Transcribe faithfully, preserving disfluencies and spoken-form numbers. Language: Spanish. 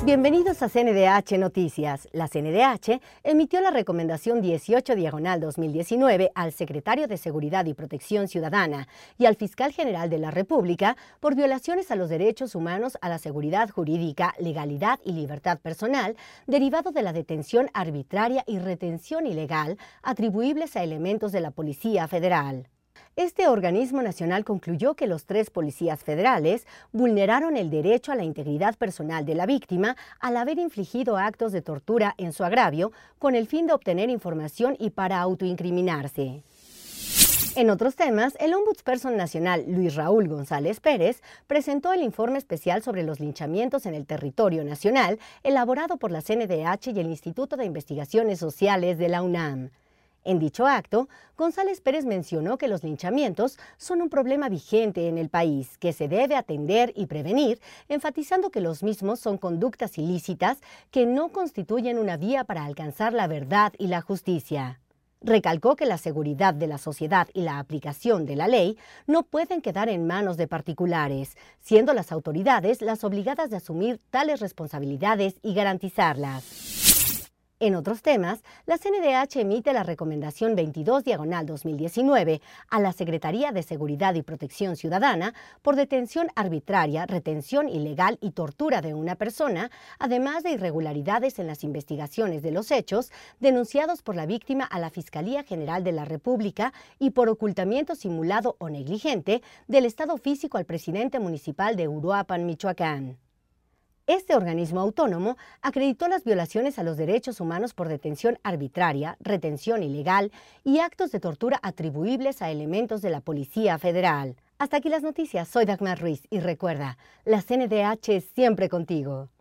Bienvenidos a C N D H Noticias. La C N D H emitió la recomendación dieciocho diagonal dos mil diecinueve al secretario de Seguridad y Protección Ciudadana y al fiscal general de la República por violaciones a los derechos humanos, a la seguridad jurídica, legalidad y libertad personal derivado de la detención arbitraria y retención ilegal atribuibles a elementos de la Policía Federal. Este organismo nacional concluyó que los tres policías federales vulneraron el derecho a la integridad personal de la víctima al haber infligido actos de tortura en su agravio con el fin de obtener información y para autoincriminarse. En otros temas, el Ombudsperson Nacional Luis Raúl González Pérez presentó el informe especial sobre los linchamientos en el territorio nacional elaborado por la C N D H y el Instituto de Investigaciones Sociales de la UNAM. En dicho acto, González Pérez mencionó que los linchamientos son un problema vigente en el país, que se debe atender y prevenir, enfatizando que los mismos son conductas ilícitas que no constituyen una vía para alcanzar la verdad y la justicia. Recalcó que la seguridad de la sociedad y la aplicación de la ley no pueden quedar en manos de particulares, siendo las autoridades las obligadas de asumir tales responsabilidades y garantizarlas. En otros temas, la C N D H emite la recomendación veintidós diagonal dos mil diecinueve a la Secretaría de Seguridad y Protección Ciudadana por detención arbitraria, retención ilegal y tortura de una persona, además de irregularidades en las investigaciones de los hechos denunciados por la víctima a la Fiscalía General de la República y por ocultamiento simulado o negligente del estado físico al presidente municipal de Uruapan, Michoacán. Este organismo autónomo acreditó las violaciones a los derechos humanos por detención arbitraria, retención ilegal y actos de tortura atribuibles a elementos de la Policía Federal. Hasta aquí las noticias. Soy Dagmar Ruiz y recuerda, la C N D H siempre contigo.